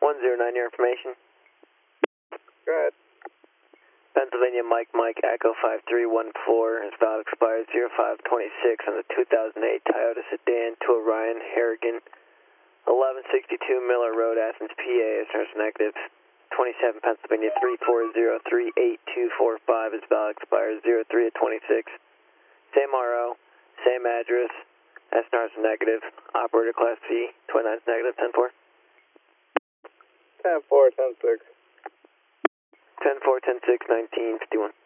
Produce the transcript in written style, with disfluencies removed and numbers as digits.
109, your information. Go ahead. Pennsylvania Mike Echo 5314, his valid expires 0526 on the 2008 Toyota Sedan to Orion Harrigan, 1162 Miller Road, Athens, PA, is negative. 27 Pennsylvania 340-38245, his valid expires 03 of 26. Same RO, same address, SNR is negative. Operator class V, 29 is negative, 10-4. 10-4, 10-6. 10-4, 10-6, 1951.